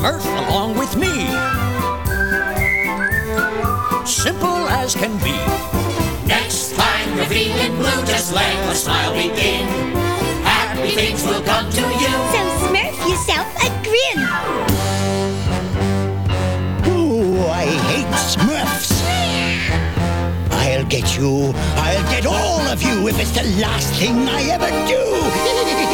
Smurf along with me. Simple as can be. Next time you're feeling blue, just let a smile begin. Happy things will come to you. So smurf yourself a grin. Oh, I hate Smurfs. I'll get you. I'll get all of you if it's the last thing I ever do.